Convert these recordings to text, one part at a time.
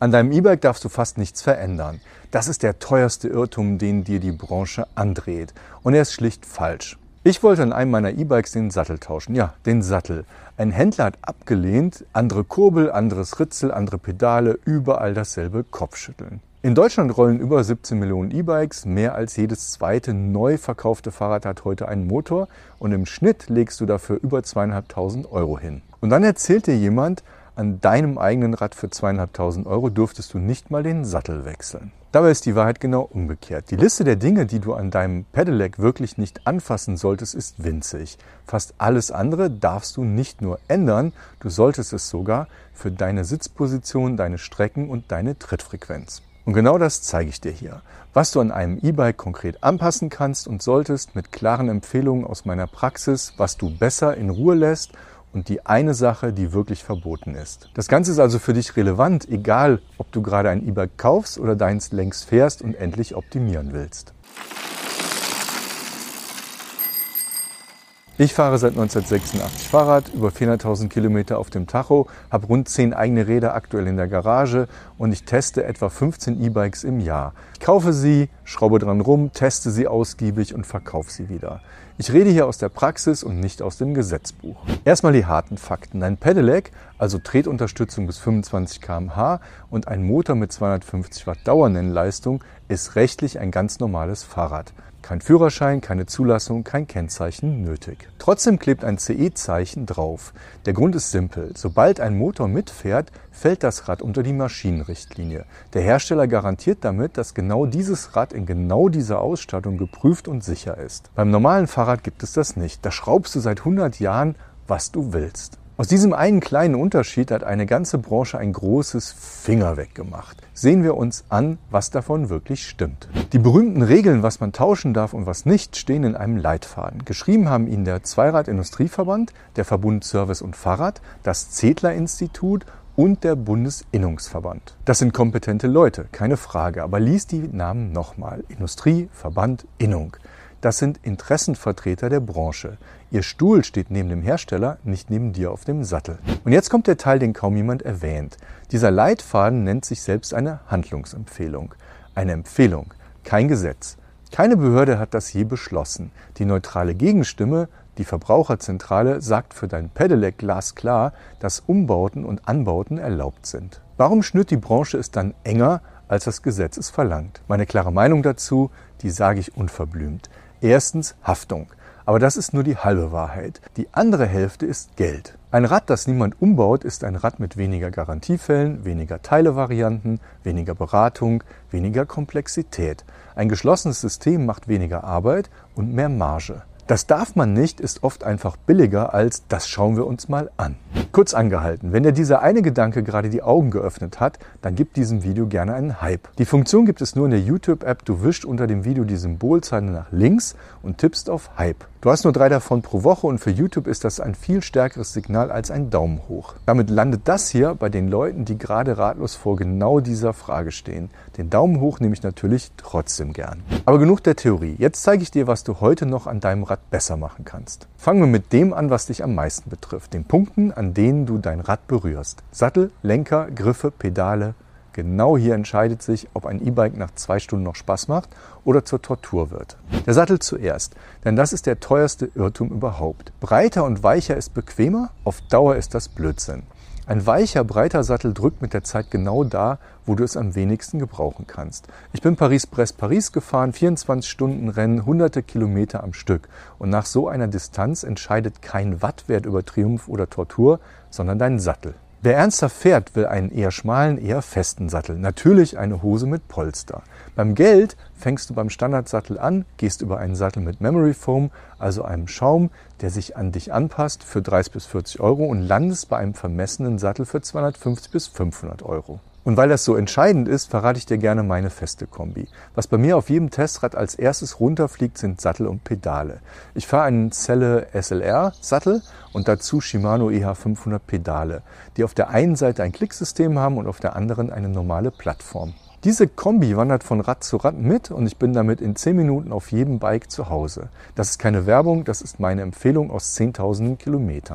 An deinem E-Bike darfst du fast nichts verändern. Das ist der teuerste Irrtum, den dir die Branche andreht. Und er ist schlicht falsch. Ich wollte an einem meiner E-Bikes den Sattel tauschen. Ja, den Sattel. Ein Händler hat abgelehnt, andere Kurbel, anderes Ritzel, andere Pedale, überall dasselbe Kopfschütteln. In Deutschland rollen über 17 Millionen E-Bikes, mehr als jedes zweite neu verkaufte Fahrrad hat heute einen Motor und im Schnitt legst du dafür über 2.500 € hin. Und dann erzählt dir jemand, an deinem eigenen Rad für 2.500 € dürftest du nicht mal den Sattel wechseln. Dabei ist die Wahrheit genau umgekehrt. Die Liste der Dinge, die du an deinem Pedelec wirklich nicht anfassen solltest, ist winzig. Fast alles andere darfst du nicht nur ändern, du solltest es sogar für deine Sitzposition, deine Strecken und deine Trittfrequenz. Und genau das zeige ich dir hier. Was du an einem E-Bike konkret anpassen kannst und solltest mit klaren Empfehlungen aus meiner Praxis, was du besser in Ruhe lässt und die eine Sache, die wirklich verboten ist. Das Ganze ist also für dich relevant, egal ob du gerade ein E-Bike kaufst oder deins längst fährst und endlich optimieren willst. Ich fahre seit 1986 Fahrrad, über 400.000 Kilometer auf dem Tacho, habe rund 10 eigene Räder aktuell in der Garage und ich teste etwa 15 E-Bikes im Jahr. Ich kaufe sie, schraube dran rum, teste sie ausgiebig und verkaufe sie wieder. Ich rede hier aus der Praxis und nicht aus dem Gesetzbuch. Erstmal die harten Fakten. Ein Pedelec, also Tretunterstützung bis 25 km/h und ein Motor mit 250 Watt Dauernennleistung, ist rechtlich ein ganz normales Fahrrad. Kein Führerschein, keine Zulassung, kein Kennzeichen nötig. Trotzdem klebt ein CE-Zeichen drauf. Der Grund ist simpel. Sobald ein Motor mitfährt, fällt das Rad unter die Maschinenrichtlinie. Der Hersteller garantiert damit, dass genau dieses Rad in genau dieser Ausstattung geprüft und sicher ist. Beim normalen Fahrrad gibt es das nicht. Da schraubst du seit 100 Jahren, was du willst. Aus diesem einen kleinen Unterschied hat eine ganze Branche ein großes Finger weggemacht. Sehen wir uns an, was davon wirklich stimmt. Die berühmten Regeln, was man tauschen darf und was nicht, stehen in einem Leitfaden. Geschrieben haben ihn der Zweirad-Industrieverband, der Verbund Service und Fahrrad, das Zedler-Institut und der Bundesinnungsverband. Das sind kompetente Leute, keine Frage, aber lies die Namen nochmal. Industrie, Verband, Innung. Das sind Interessenvertreter der Branche. Ihr Stuhl steht neben dem Hersteller, nicht neben dir auf dem Sattel. Und jetzt kommt der Teil, den kaum jemand erwähnt. Dieser Leitfaden nennt sich selbst eine Handlungsempfehlung. Eine Empfehlung, kein Gesetz. Keine Behörde hat das je beschlossen. Die neutrale Gegenstimme, die Verbraucherzentrale, sagt für dein Pedelec glasklar, dass Umbauten und Anbauten erlaubt sind. Warum schnürt die Branche es dann enger, als das Gesetz es verlangt? Meine klare Meinung dazu, die sage ich unverblümt. Erstens Haftung. Aber das ist nur die halbe Wahrheit. Die andere Hälfte ist Geld. Ein Rad, das niemand umbaut, ist ein Rad mit weniger Garantiefällen, weniger Teilevarianten, weniger Beratung, weniger Komplexität. Ein geschlossenes System macht weniger Arbeit und mehr Marge. Das darf man nicht, ist oft einfach billiger als das schauen wir uns mal an. Kurz angehalten, wenn dir dieser eine Gedanke gerade die Augen geöffnet hat, dann gib diesem Video gerne einen Hype. Die Funktion gibt es nur in der YouTube-App, du wischst unter dem Video die Symbolzeichen nach links und tippst auf Hype. Du hast nur 3 davon pro Woche und für YouTube ist das ein viel stärkeres Signal als ein Daumen hoch. Damit landet das hier bei den Leuten, die gerade ratlos vor genau dieser Frage stehen. Den Daumen hoch nehme ich natürlich trotzdem gern. Aber genug der Theorie. Jetzt zeige ich dir, was du heute noch an deinem Rad besser machen kannst. Fangen wir mit dem an, was dich am meisten betrifft. Den Punkten, an denen du dein Rad berührst. Sattel, Lenker, Griffe, Pedale. Genau hier entscheidet sich, ob ein E-Bike nach 2 Stunden noch Spaß macht oder zur Tortur wird. Der Sattel zuerst, denn das ist der teuerste Irrtum überhaupt. Breiter und weicher ist bequemer, auf Dauer ist das Blödsinn. Ein weicher, breiter Sattel drückt mit der Zeit genau da, wo du es am wenigsten gebrauchen kannst. Ich bin Paris-Brest-Paris gefahren, 24 Stunden Rennen, hunderte Kilometer am Stück. Und nach so einer Distanz entscheidet kein Wattwert über Triumph oder Tortur, sondern dein Sattel. Wer ernsthaft fährt, will einen eher schmalen, eher festen Sattel. Natürlich eine Hose mit Polster. Beim Geld fängst du beim Standardsattel an, gehst über einen Sattel mit Memory Foam, also einem Schaum, der sich an dich anpasst, für 30 bis 40 € und landest bei einem vermessenen Sattel für 250 bis 500 €. Und weil das so entscheidend ist, verrate ich dir gerne meine feste Kombi. Was bei mir auf jedem Testrad als erstes runterfliegt, sind Sattel und Pedale. Ich fahre einen Celle SLR Sattel und dazu Shimano EH500 Pedale, die auf der einen Seite ein Klicksystem haben und auf der anderen eine normale Plattform. Diese Kombi wandert von Rad zu Rad mit und ich bin damit in 10 Minuten auf jedem Bike zu Hause. Das ist keine Werbung, das ist meine Empfehlung aus 10.000 Kilometern.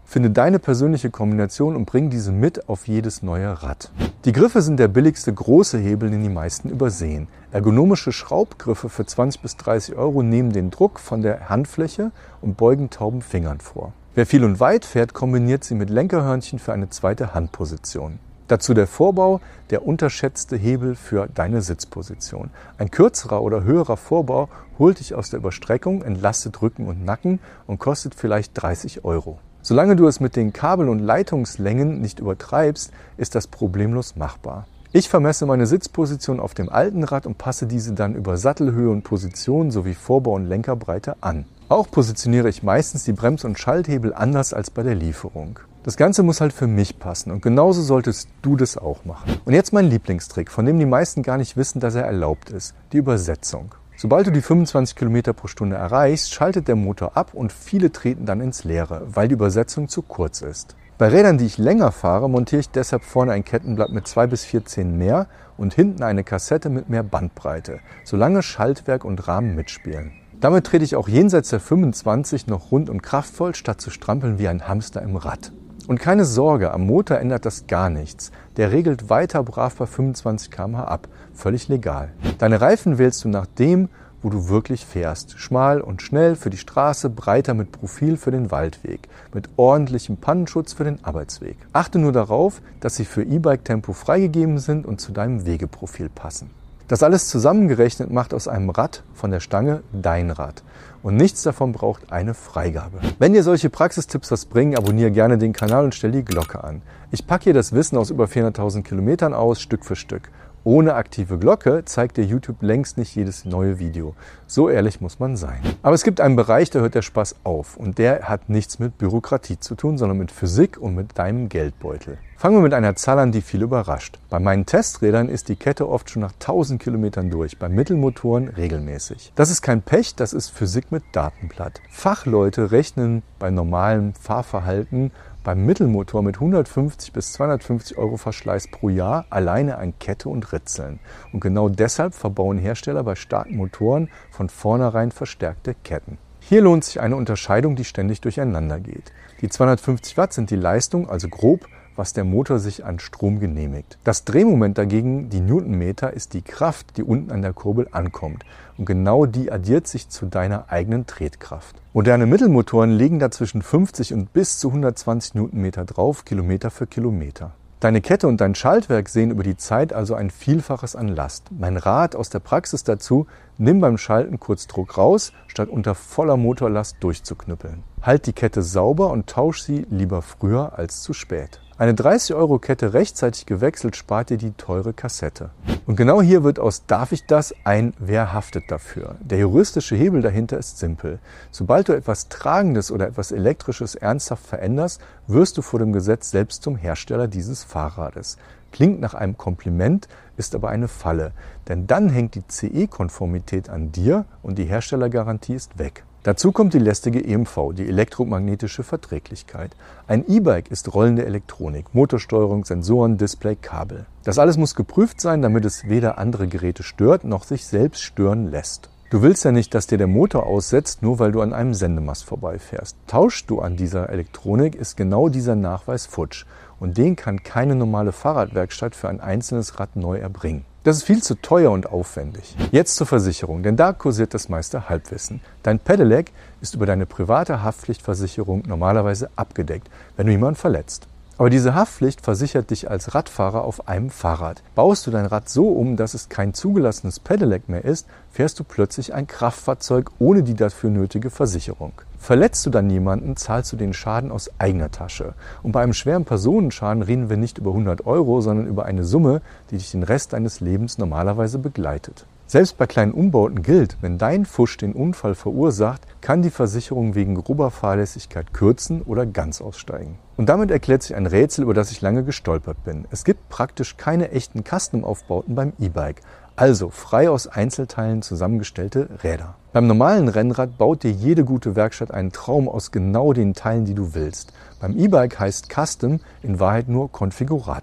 Finde deine persönliche Kombination und bring diese mit auf jedes neue Rad. Die Griffe sind der billigste große Hebel, den die meisten übersehen. Ergonomische Schraubgriffe für 20 bis 30 € nehmen den Druck von der Handfläche und beugen tauben Fingern vor. Wer viel und weit fährt, kombiniert sie mit Lenkerhörnchen für eine zweite Handposition. Dazu der Vorbau, der unterschätzte Hebel für deine Sitzposition. Ein kürzerer oder höherer Vorbau holt dich aus der Überstreckung, entlastet Rücken und Nacken und kostet vielleicht 30 €. Solange du es mit den Kabel- und Leitungslängen nicht übertreibst, ist das problemlos machbar. Ich vermesse meine Sitzposition auf dem alten Rad und passe diese dann über Sattelhöhe und Position sowie Vorbau und Lenkerbreite an. Auch positioniere ich meistens die Brems- und Schalthebel anders als bei der Lieferung. Das Ganze muss halt für mich passen und genauso solltest du das auch machen. Und jetzt mein Lieblingstrick, von dem die meisten gar nicht wissen, dass er erlaubt ist, die Übersetzung. Sobald du die 25 km pro Stunde erreichst, schaltet der Motor ab und viele treten dann ins Leere, weil die Übersetzung zu kurz ist. Bei Rädern, die ich länger fahre, montiere ich deshalb vorne ein Kettenblatt mit 2 bis 4 Zähnen mehr und hinten eine Kassette mit mehr Bandbreite, solange Schaltwerk und Rahmen mitspielen. Damit trete ich auch jenseits der 25 noch rund und kraftvoll, statt zu strampeln wie ein Hamster im Rad. Und keine Sorge, am Motor ändert das gar nichts. Der regelt weiter brav bei 25 km/h ab. Völlig legal. Deine Reifen wählst du nach dem, wo du wirklich fährst. Schmal und schnell für die Straße, breiter mit Profil für den Waldweg. Mit ordentlichem Pannenschutz für den Arbeitsweg. Achte nur darauf, dass sie für E-Bike-Tempo freigegeben sind und zu deinem Wegeprofil passen. Das alles zusammengerechnet macht aus einem Rad von der Stange dein Rad. Und nichts davon braucht eine Freigabe. Wenn dir solche Praxistipps was bringen, abonniere gerne den Kanal und stell die Glocke an. Ich packe hier das Wissen aus über 400.000 Kilometern aus, Stück für Stück. Ohne aktive Glocke zeigt dir YouTube längst nicht jedes neue Video. So ehrlich muss man sein. Aber es gibt einen Bereich, da hört der Spaß auf. Und der hat nichts mit Bürokratie zu tun, sondern mit Physik und mit deinem Geldbeutel. Fangen wir mit einer Zahl an, die viel überrascht. Bei meinen Testrädern ist die Kette oft schon nach 1000 Kilometern durch, bei Mittelmotoren regelmäßig. Das ist kein Pech, das ist Physik mit Datenblatt. Fachleute rechnen bei normalem Fahrverhalten beim Mittelmotor mit 150 bis 250 € Verschleiß pro Jahr alleine an Kette und Ritzeln. Und genau deshalb verbauen Hersteller bei starken Motoren von vornherein verstärkte Ketten. Hier lohnt sich eine Unterscheidung, die ständig durcheinander geht. Die 250 Watt sind die Leistung, also grob, was der Motor sich an Strom genehmigt. Das Drehmoment dagegen, die Newtonmeter, ist die Kraft, die unten an der Kurbel ankommt. Und genau die addiert sich zu deiner eigenen Tretkraft. Moderne Mittelmotoren legen da zwischen 50 und bis zu 120 Newtonmeter drauf, Kilometer für Kilometer. Deine Kette und dein Schaltwerk sehen über die Zeit also ein Vielfaches an Last. Mein Rat aus der Praxis dazu: nimm beim Schalten kurz Druck raus, statt unter voller Motorlast durchzuknüppeln. Halt die Kette sauber und tausch sie lieber früher als zu spät. Eine 30-€ Kette rechtzeitig gewechselt spart dir die teure Kassette. Und genau hier wird aus "Darf ich das?" ein "Wer haftet dafür?". Der juristische Hebel dahinter ist simpel. Sobald du etwas Tragendes oder etwas Elektrisches ernsthaft veränderst, wirst du vor dem Gesetz selbst zum Hersteller dieses Fahrrades. Klingt nach einem Kompliment, ist aber eine Falle. Denn dann hängt die CE-Konformität an dir und die Herstellergarantie ist weg. Dazu kommt die lästige EMV, die elektromagnetische Verträglichkeit. Ein E-Bike ist rollende Elektronik, Motorsteuerung, Sensoren, Display, Kabel. Das alles muss geprüft sein, damit es weder andere Geräte stört, noch sich selbst stören lässt. Du willst ja nicht, dass dir der Motor aussetzt, nur weil du an einem Sendemast vorbeifährst. Tauschst du an dieser Elektronik, ist genau dieser Nachweis futsch. Und den kann keine normale Fahrradwerkstatt für ein einzelnes Rad neu erbringen. Das ist viel zu teuer und aufwendig. Jetzt zur Versicherung, denn da kursiert das meiste Halbwissen. Dein Pedelec ist über deine private Haftpflichtversicherung normalerweise abgedeckt, wenn du jemanden verletzt. Aber diese Haftpflicht versichert dich als Radfahrer auf einem Fahrrad. Baust du dein Rad so um, dass es kein zugelassenes Pedelec mehr ist, fährst du plötzlich ein Kraftfahrzeug ohne die dafür nötige Versicherung. Verletzt du dann jemanden, zahlst du den Schaden aus eigener Tasche. Und bei einem schweren Personenschaden reden wir nicht über 100 €, sondern über eine Summe, die dich den Rest deines Lebens normalerweise begleitet. Selbst bei kleinen Umbauten gilt, wenn dein Fusch den Unfall verursacht, kann die Versicherung wegen grober Fahrlässigkeit kürzen oder ganz aussteigen. Und damit erklärt sich ein Rätsel, über das ich lange gestolpert bin. Es gibt praktisch keine echten Custom-Aufbauten beim E-Bike, also frei aus Einzelteilen zusammengestellte Räder. Beim normalen Rennrad baut dir jede gute Werkstatt einen Traum aus genau den Teilen, die du willst. Beim E-Bike heißt Custom in Wahrheit nur Konfigurator.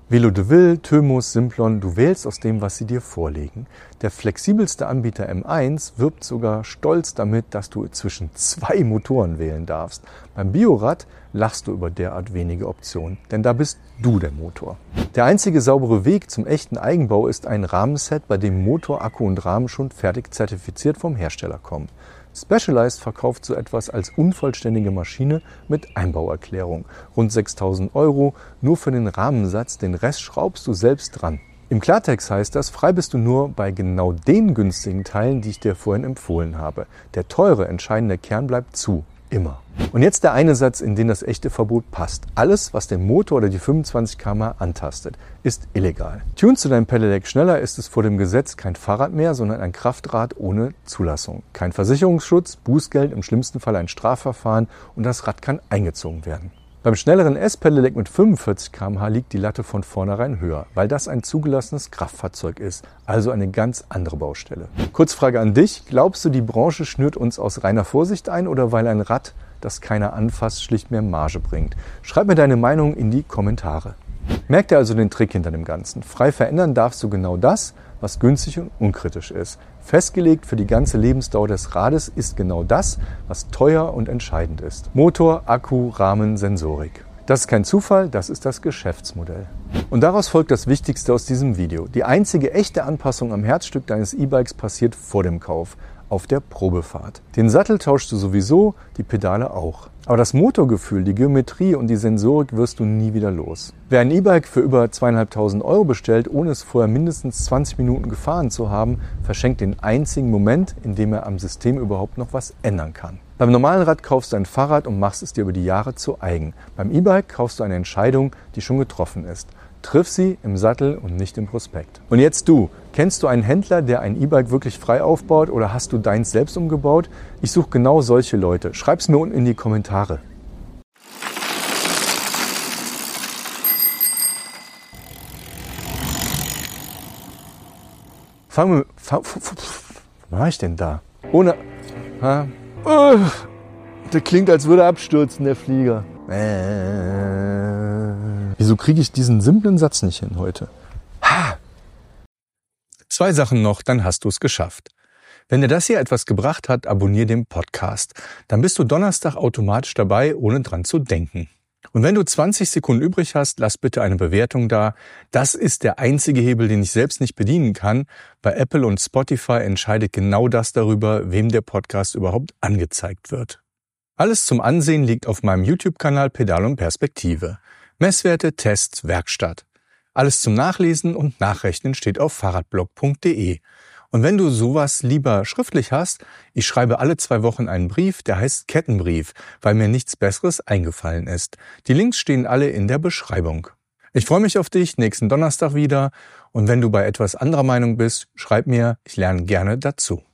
Velo de Ville, Thymus, Simplon, du wählst aus dem, was sie dir vorlegen. Der flexibelste Anbieter M1 wirbt sogar stolz damit, dass du zwischen 2 Motoren wählen darfst. Beim Biorad lachst du über derart wenige Optionen, denn da bist du der Motor. Der einzige saubere Weg zum echten Eigenbau ist ein Rahmenset, bei dem Motor, Akku und Rahmen schon fertig zertifiziert vom Hersteller kommen. Specialized verkauft so etwas als unvollständige Maschine mit Einbauerklärung. Rund 6.000 € nur für den Rahmensatz, den Rest schraubst du selbst dran. Im Klartext heißt das, frei bist du nur bei genau den günstigen Teilen, die ich dir vorhin empfohlen habe. Der teure, entscheidende Kern bleibt zu. Immer. Und jetzt der eine Satz, in den das echte Verbot passt. Alles, was den Motor oder die 25 km/h antastet, ist illegal. Tunst du dein Pedelec schneller, ist es vor dem Gesetz kein Fahrrad mehr, sondern ein Kraftrad ohne Zulassung. Kein Versicherungsschutz, Bußgeld, im schlimmsten Fall ein Strafverfahren und das Rad kann eingezogen werden. Beim schnelleren S-Pedelec mit 45 km/h liegt die Latte von vornherein höher, weil das ein zugelassenes Kraftfahrzeug ist, also eine ganz andere Baustelle. Kurzfrage an dich, glaubst du, die Branche schnürt uns aus reiner Vorsicht ein oder weil ein Rad, das keiner anfasst, schlicht mehr Marge bringt? Schreib mir deine Meinung in die Kommentare. Merk dir also den Trick hinter dem Ganzen. Frei verändern darfst du genau das, was günstig und unkritisch ist. Festgelegt für die ganze Lebensdauer des Rades ist genau das, was teuer und entscheidend ist. Motor, Akku, Rahmen, Sensorik. Das ist kein Zufall, das ist das Geschäftsmodell. Und daraus folgt das Wichtigste aus diesem Video. Die einzige echte Anpassung am Herzstück deines E-Bikes passiert vor dem Kauf, auf der Probefahrt. Den Sattel tauschst du sowieso, die Pedale auch. Aber das Motorgefühl, die Geometrie und die Sensorik wirst du nie wieder los. Wer ein E-Bike für über 2.500 € bestellt, ohne es vorher mindestens 20 Minuten gefahren zu haben, verschenkt den einzigen Moment, in dem er am System überhaupt noch was ändern kann. Beim normalen Rad kaufst du ein Fahrrad und machst es dir über die Jahre zu eigen. Beim E-Bike kaufst du eine Entscheidung, die schon getroffen ist. Triff sie im Sattel und nicht im Prospekt. Und jetzt du. Kennst du einen Händler, der ein E-Bike wirklich frei aufbaut oder hast du deins selbst umgebaut? Ich suche genau solche Leute. Schreib's mir unten in die Kommentare. Was mache ich denn da? Ohne... der klingt, als würde er abstürzen, der Flieger. Wieso kriege ich diesen simplen Satz nicht hin heute? 2 Sachen noch, dann hast du es geschafft. Wenn dir das hier etwas gebracht hat, abonniere den Podcast. Dann bist du Donnerstag automatisch dabei, ohne dran zu denken. Und wenn du 20 Sekunden übrig hast, lass bitte eine Bewertung da. Das ist der einzige Hebel, den ich selbst nicht bedienen kann. Bei Apple und Spotify entscheidet genau das darüber, wem der Podcast überhaupt angezeigt wird. Alles zum Ansehen liegt auf meinem YouTube-Kanal Pedal und Perspektive. Messwerte, Tests, Werkstatt. Alles zum Nachlesen und Nachrechnen steht auf fahrradblog.de. Und wenn du sowas lieber schriftlich hast, ich schreibe alle 2 Wochen einen Brief, der heißt Kettenbrief, weil mir nichts Besseres eingefallen ist. Die Links stehen alle in der Beschreibung. Ich freue mich auf dich nächsten Donnerstag wieder und wenn du bei etwas anderer Meinung bist, schreib mir, ich lerne gerne dazu.